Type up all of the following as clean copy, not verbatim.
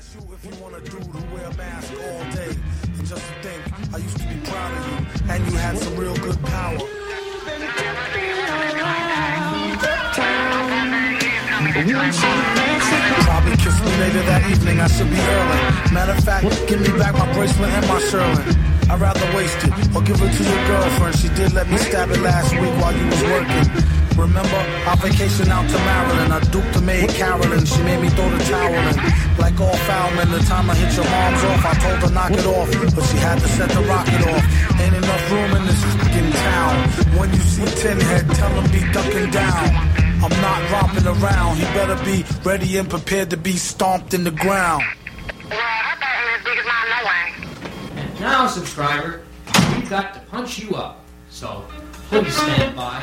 you if you want a dude who wear a mask all day. And just to think, I used to be proud of you, and you had some real good power. Probably kissed me later that evening, I should be early. Matter of fact, give me back my bracelet and my Sherlin. I'd rather waste it, or give it to your girlfriend. She did let me stab it last week while you was working. Remember, our vacation out to Maryland, I duped the maid Carolyn. She made me throw the towel in. Like all foul men, the time I hit your mom's off, I told her knock it off, but she had to set the rocket off. Ain't enough room in this fucking town. When you see Tin Head, tell him be ducking down. I'm not romping around. He better be ready and prepared to be stomped in the ground. And now, subscriber, we've got to punch you up. So, please stand by.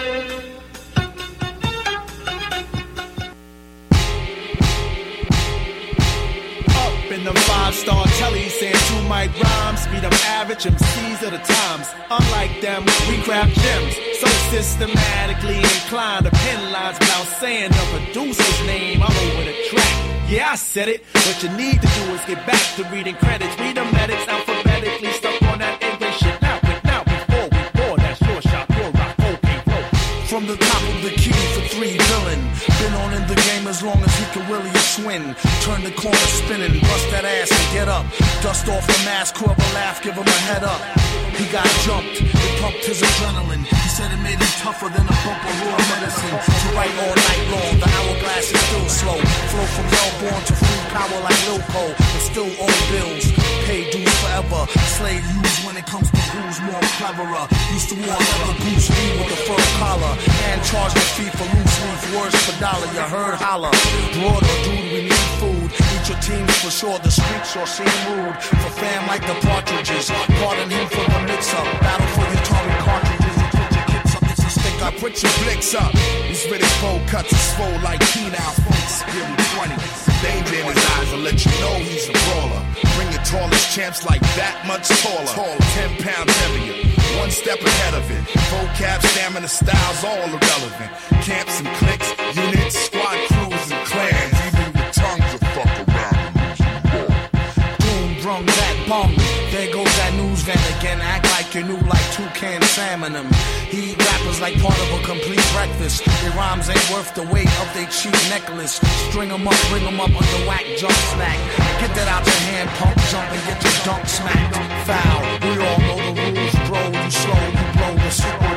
In them 5-star tellies saying 2 mic rhymes, be them average MCs of the times. Unlike them, we craft gems, so systematically inclined to pen lines without saying the producer's name all over the track. Yeah, I said it. What you need to do is get back to reading credits. Read the medics alphabetically, stuck on that English shit. Now, before we pour, that's your shot, your rock, okay, flow. From the top of the key for 3 villain. Been on in the game as long as he can really a swing. Turn the corner spinning, bust that ass and get up. Dust off the mask, whoever laugh, give him a head up. He got jumped, it pumped his adrenaline. He said it made him tougher than a bump of raw medicine. To write all night long, the hourglass is still slow. Flow from Melbourne to free power like Lil Cole, but still own bills. Pay dues forever, slave use when it comes to who's more cleverer. Used to want leather boots, with the fur collar, and charge the fee for loose leaf words per dollar. You heard holla. Broad or dude, we need food. Eat your teams for sure. The streets all seem rude. For fam like the Partridges. Pardon him for the mix-up. Battle for your Atari cartridges. You put your kicks up. It's a stick. I put your blicks up. These Riddick bowl cuts is swole like penile. Folks, give him 20. Danger in his eyes will let you know he's a brawler. Bring your tallest champs like that much taller. 10 pounds heavier. 1 step ahead of it. Vocab, stamina, styles, all irrelevant. Camps and cliques, units, squad crews and clans. Even your tongues will fuck around and lose your ball. Boom, brung that bum. There goes that news van again. Act like you knew like toucan salmon them. He eat rappers like part of a complete breakfast. Their rhymes ain't worth the weight of their cheap necklace. String them up, bring them up on the whack jump snack. Get that out your hand, pump, jump, and get your dunk smacked. Foul, we all know the rules, bro. You slow, you blow the super.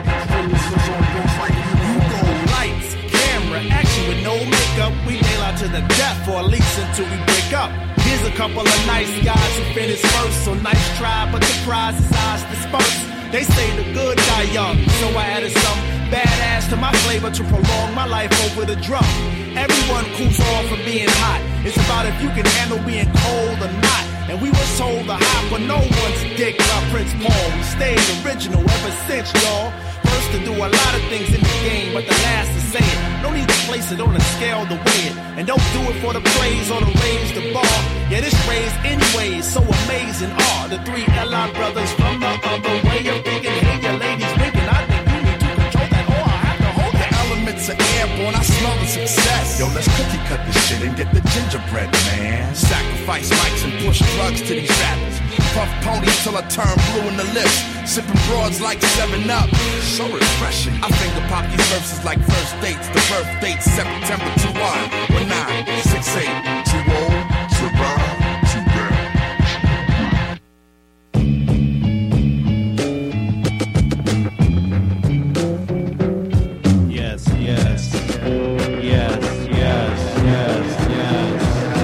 You go lights, camera, action with no makeup. We nail out to the death, or at least until we break up. Here's a couple of nice guys who finish first. So nice try, but the prize is ours dispersed. They say the good die young, so I added some badass to my flavor to prolong my life over the drum. Everyone cools off from being hot. It's about if you can handle being cold or not. And we were told to hop when no one's dick by Prince Paul. We stayed original ever since, y'all. First to do a lot of things in the game, but the last to say it. No need to place it on a scale to weigh it. And don't do it for the praise or to raise the bar. Yeah, this raised anyways, so amazing are the 3 L.I. brothers from the other way of thinking. Hey, your ladies drinking, I think you need to control that, or I have to hold that. The elements are airborne, I smell the success. Yo, let's cookie cut this shit and get the gingerbread, man. Sacrifice mics and push drugs to these rappers. Puff ponies till I turn blue in the lips. Sipping broads like 7-Up. So refreshing. I finger pop these verses like first dates. The birth date September 21. 19, 68. Too old, too rhyme, too bad. Yes, yes. Yes, yes, yes, yes.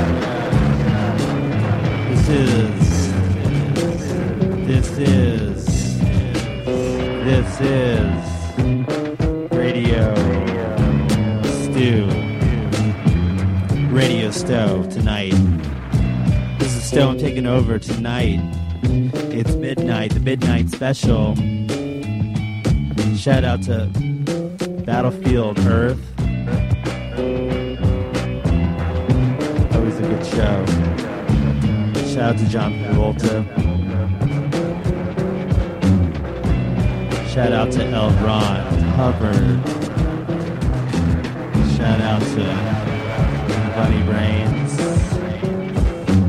This is Radio Stew. Radio Stove tonight. This is Stone taking over tonight. It's midnight, the midnight special. Shout out to Battlefield Earth. Always a good show. Shout out to John Travolta. Shout out to L. Ron Hubbard. Shout out to Bunny Brains.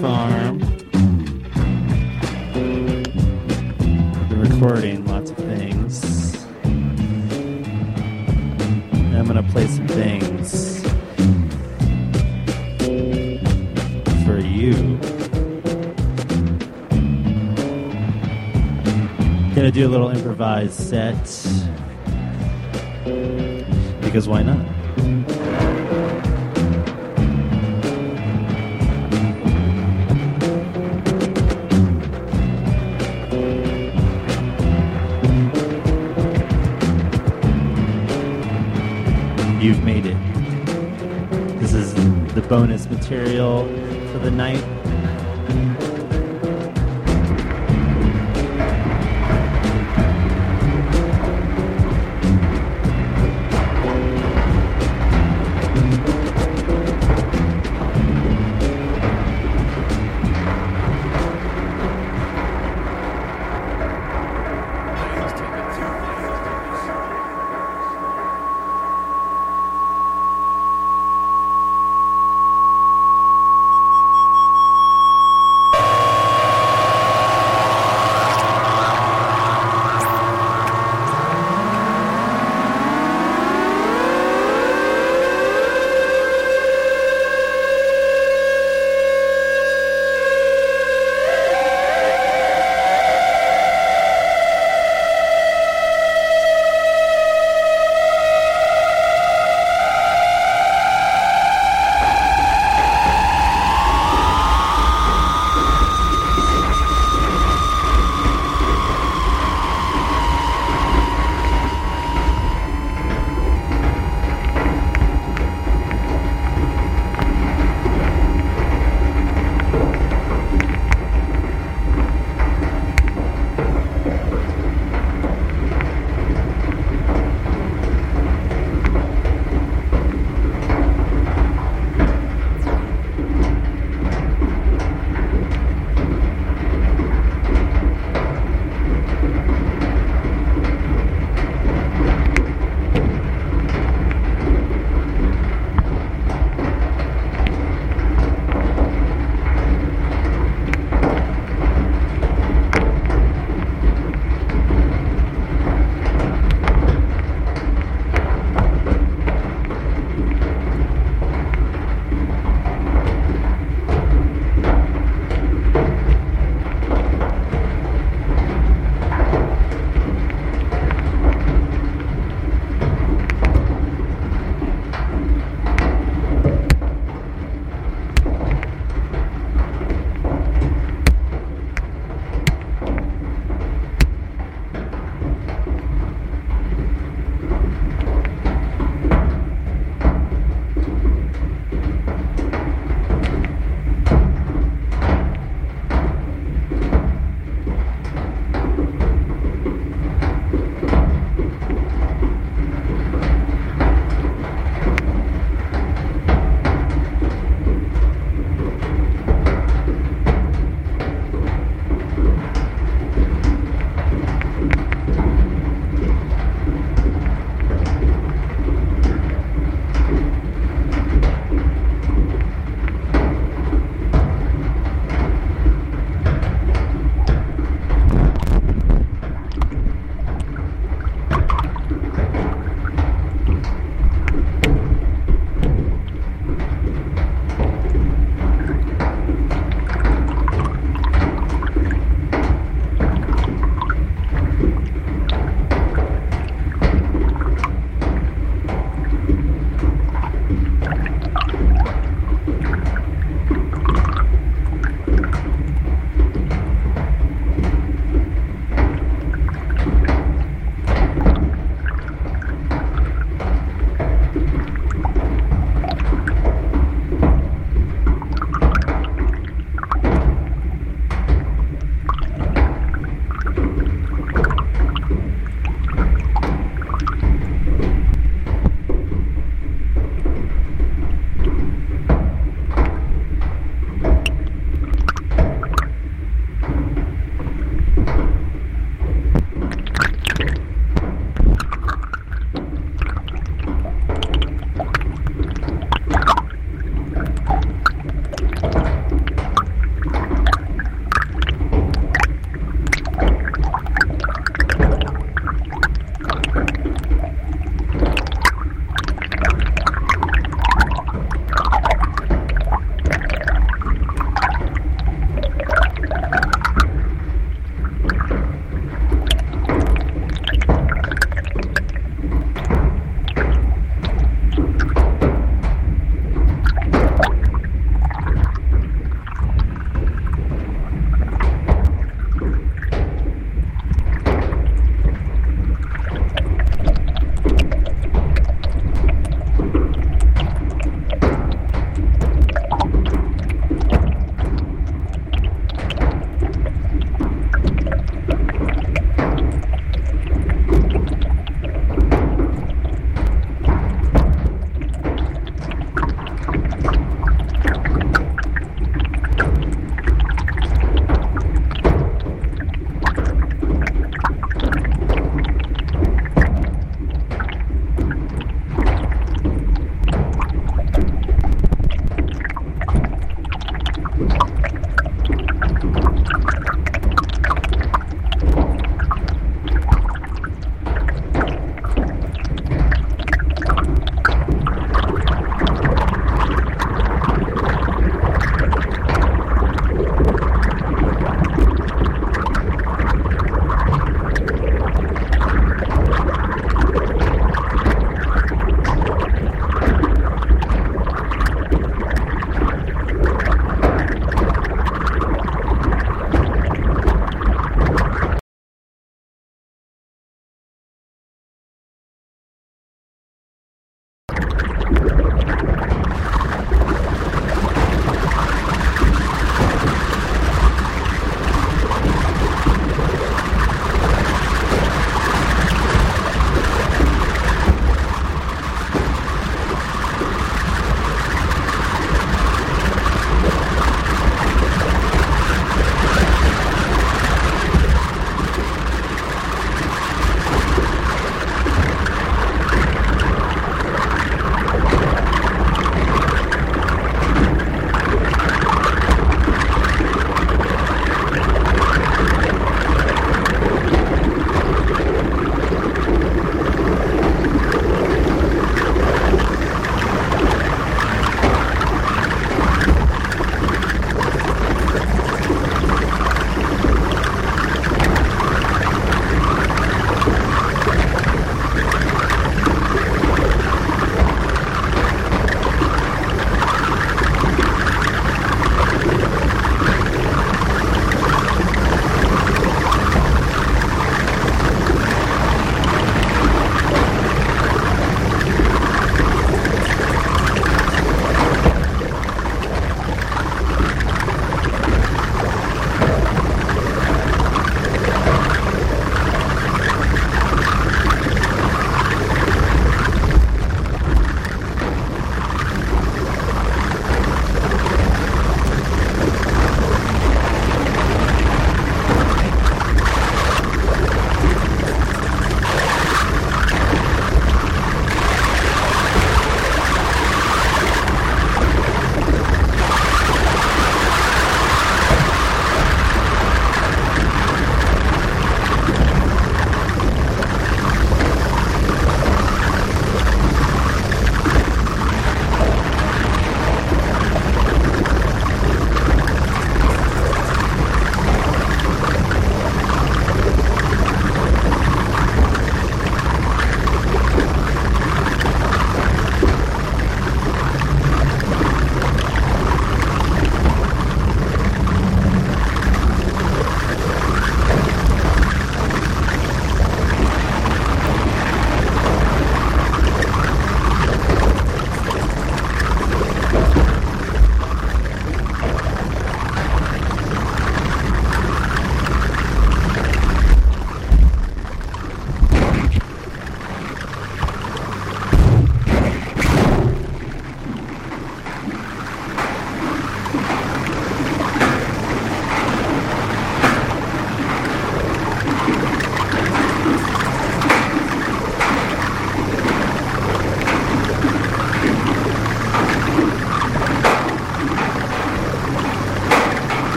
Farm. Been recording lots of things. And I'm gonna play some things for you. Gonna do a little improvised set because why not? You've made it. This is the bonus material for the night.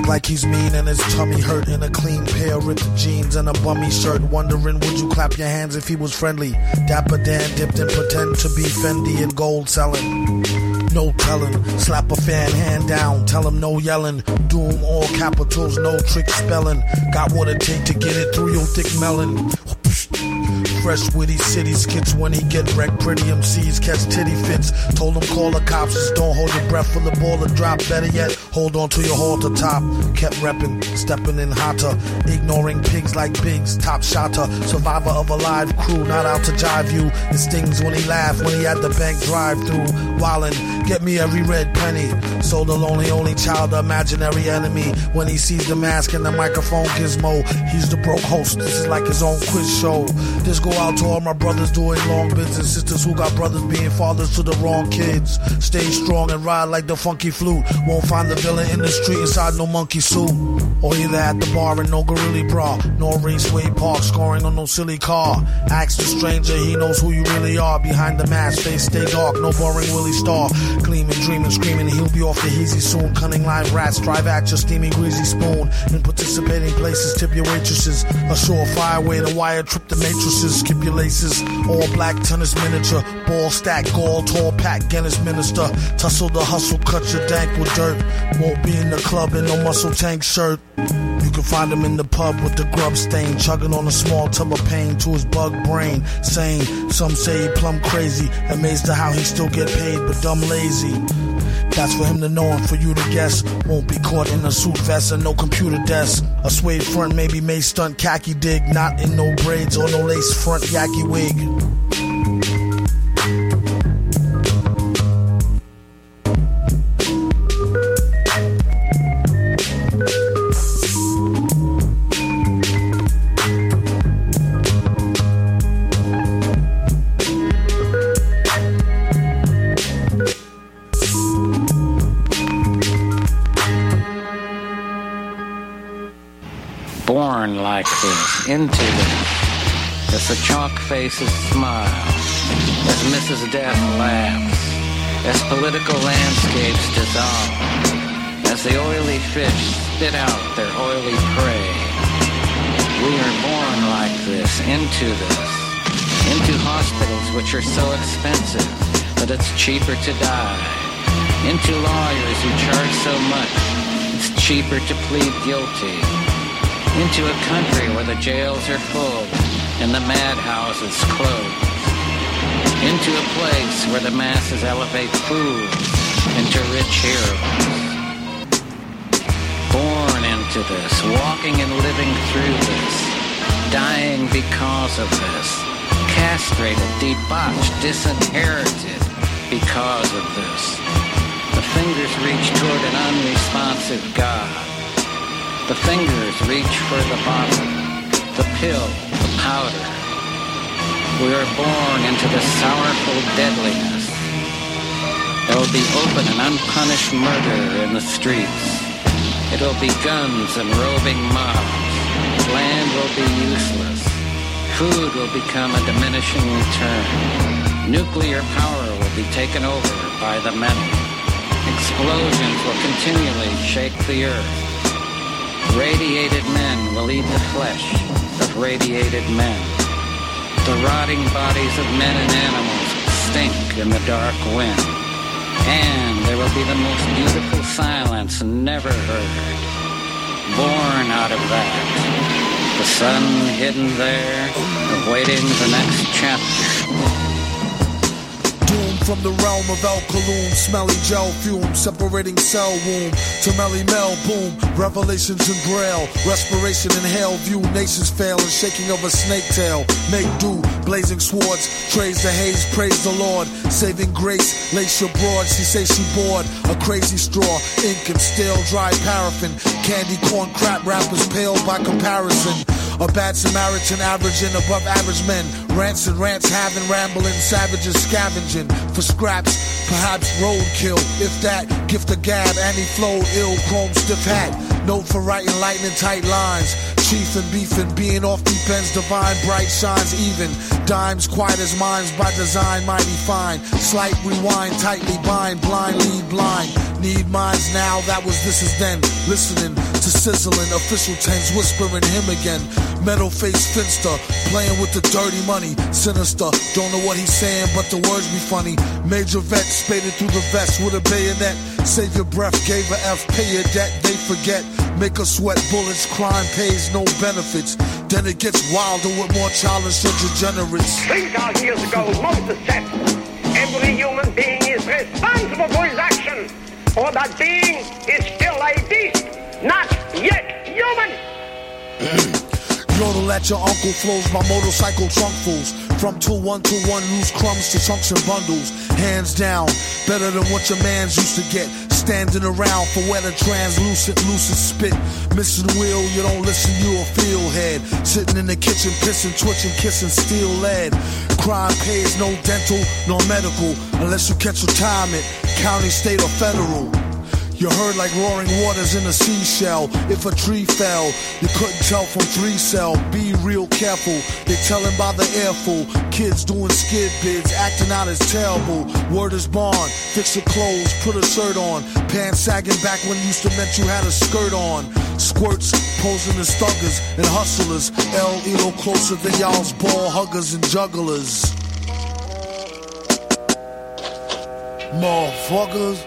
mic like he's mean and his tummy hurt in a clean pair of ripped jeans and a bummy shirt. Wondering would you clap your hands if he was friendly? Dapper Dan dipped and pretend to be Fendi and gold selling. No telling, slap a fan hand down, tell him no yelling. Doom all capitals, no trick spelling. Got what it take to get it through your thick melon. Fresh witty city skits when he get wrecked. Pretty MCs catch titty fits. Told him call the cops, just don't hold your breath for the ball to drop. Better yet, hold on to your halter top. Kept reppin', steppin' in hotter. Ignoring pigs like pigs, top shotter. Survivor of a live crew, not out to jive you. It stings when he laugh, when he at the bank drive through. Wildin', get me every red penny. So the only child, the imaginary enemy. When he sees the mask and the microphone gizmo, he's the broke host, this is like his own quiz show. This go out to all my brothers doing long bids and sisters who got brothers being fathers to the wrong kids. Stay strong and ride like the funky flute. Won't find the villain in the street inside no monkey suit. Or either at the bar in no gorilla bra, nor Raceway Park scoring on no silly car. Ask the stranger, he knows who you really are. Behind the mask, face stay dark, no boring Willie Star. Gleaming, dreaming, screaming, he'll be off the easy soon. Cunning live rats, drive at your steamy greasy spoon. In participating places, tip your waitresses. A surefire way to wire trip the matrices. Skip your laces, all black tennis miniature. Ball stack, gall, tall pack, Guinness minister. Tussle the hustle, cut your dank with dirt. Won't be in the club in no muscle tank shirt. You can find him in the pub with the grub stain, chugging on a small tub of pain to his bug brain. Sane, some say he plumb crazy, amazed at how he still get paid, but dumb lazy. That's for him to know and for you to guess. Won't be caught in a suit vest and no computer desk. A suede front, maybe may stunt khaki dig. Not in no braids or no lace front yaki wig. Born like this, into this, as the chalk faces smile, as Mrs. Death laughs, as political landscapes dissolve, as the oily fish spit out their oily prey. We are born like this, into hospitals which are so expensive that it's cheaper to die, into lawyers who charge so much it's cheaper to plead guilty, into a country where the jails are full and the madhouses closed, into a place where the masses elevate fools into rich heroes. Born into this, walking and living through this, dying because of this, castrated, debauched, disinherited because of this. The fingers reach toward an unresponsive God. The fingers reach for the bottle, the pill, the powder. We are born into the sorrowful deadliness. There will be open and unpunished murder in the streets. It will be guns and roving mobs. Land will be useless. Food will become a diminishing return. Nuclear power will be taken over by the many. Explosions will continually shake the earth. Radiated men will eat the flesh of radiated men. The rotting bodies of men and animals stink in the dark wind. And there will be the most beautiful silence never heard. Born out of that. The sun hidden there, awaiting the next chapter. From the realm of El Kaloon, smelly gel fume, separating cell womb to Melly Mel, boom, revelations in braille, respiration in hell view, nations fail and shaking of a snake tail, make do, blazing swords, trays the haze, praise the Lord, saving grace, lace your broad, she say she bored, a crazy straw, ink and stale, dry paraffin, candy corn crap rappers pale by comparison. A bad Samaritan averaging above average men. Rancid rants having, rambling, savages scavenging for scraps, perhaps roadkill. If that, gift a gab, and he flowed ill, chrome stiff hat. Note for writing lightning tight lines. Chief and beefing, being off deep ends, divine, bright shines even. Dimes quiet as minds by design, mighty fine. Slight rewind, tightly bind, blind lead blind. Need minds now, that was this is then. Listening to sizzling, official tens whispering him again. Metal face finster, playing with the dirty money. Sinister, don't know what he's saying, but the words be funny. Major vet, spaded through the vest with a bayonet. Save your breath, gave a F, pay your debt, they forget. Make us sweat bullets, crime pays no benefits. Then it gets wilder with more childish and degenerates. 3,000 years ago, Moses said, every human being is responsible for his action, or that being is still a beast, not yet human. Yodel at your uncle flows my motorcycle trunkfuls. From 2121 loose crumbs to chunks and bundles. Hands down, better than what your mans used to get. Standing around for where the translucent, lucid spit. Missing wheel, you don't listen, you a field head. Sitting in the kitchen, pissing, twitching, kissing steel lead. Crime pays no dental, no medical, unless you catch retirement, county, state, or federal. You heard like roaring waters in a seashell. If a tree fell, you couldn't tell from 3-cell. Be real careful, they tellin' by the airful. Kids doing skid bids, acting out as terrible. Word is bond, fix your clothes, put a shirt on. Pants sagging back when used to meant you had a skirt on. Squirts posing as thuggers and hustlers. El Elo closer than y'all's ball huggers and jugglers. Motherfuckers.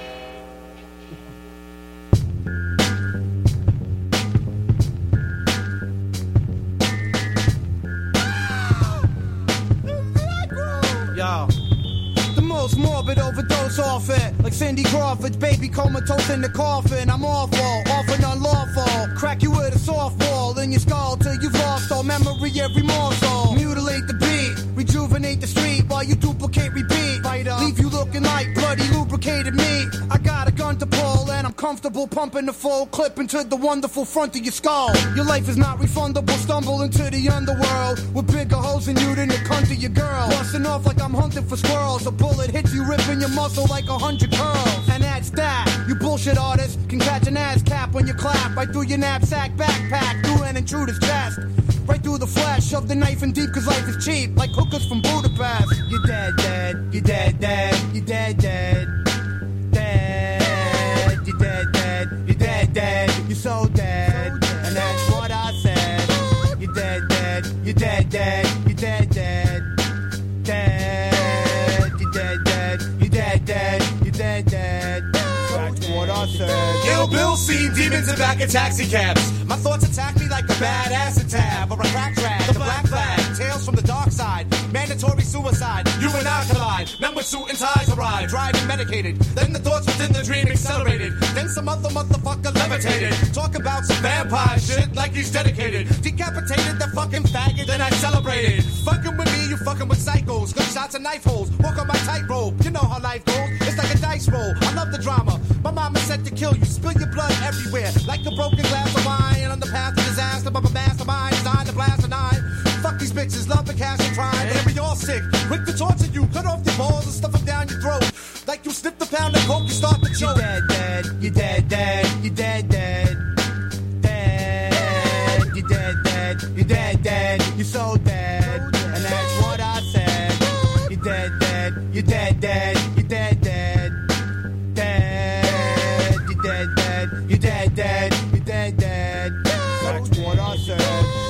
Morbid overdose off it, like Cindy Crawford's baby comatose in the coffin. I'm awful, often unlawful. Crack you with a softball in your skull till you've lost all memory, every morsel. Mutilate the beat, rejuvenate the street while you duplicate, repeat. Leave you looking like bloody lubricated meat. I got a gun to pull and I'm comfortable pumping the full clip into the wonderful front of your skull. Your life is not refundable, stumble into the underworld with bigger holes in you than the cunt of your girl. Busting off like I'm hunting for squirrels. A bullet hits you ripping your muscle like 100 curls. And that's that. You bullshit artists can catch an ass cap when you clap. Right through your knapsack backpack, through an intruder's chest. Right through the flesh, shove the knife in deep cause life is cheap. Like hookers from Budapest. You're dead, dead, you're dead, dead, you're dead, dead. Dead, you're dead, dead, you're dead, dead, you're so dead. And that's what I said. You're dead, dead, you're dead, dead, you're dead, dead. Dead, you're dead, dead, you're dead, dead, you're dead, dead. That's what I said. Kill Bill seen demons in back of taxi cabs. My thoughts attack me like a bad acid tab or a crack trap. The black flag, tales from the dark side. Mandatory suicide, you and I collide. Men with suit and ties arrive, driving medicated. Then the thoughts within the dream accelerated. Then some other motherfucker levitated. Talk about some vampire shit like he's dedicated. Decapitated the fucking faggot, then I celebrated. Fucking with me, you fucking with psychos. Gunshots and knife holes, walk on my tightrope. You know how life goes, it's like a dice roll. I love the drama, my mama said to kill you. Spill your blood everywhere, like a broken glass of wine. On the path to disaster, but my mastermind designed to blast a nine. Fuck these bitches, love the cash and crime. And we all sick, quick to torture you. Cut off your balls and stuff them down your throat. Like you sniff the pound of coke, you start to choke. You're dead, dead, you're dead, dead, you're dead, dead. Dead, you're dead, dead, you're dead, dead, you're so dead. And that's what I said. You're dead, dead, you're dead, dead, you're dead, dead. Dead, you're dead, dead, you're dead, dead, you're dead, dead. That's what I said.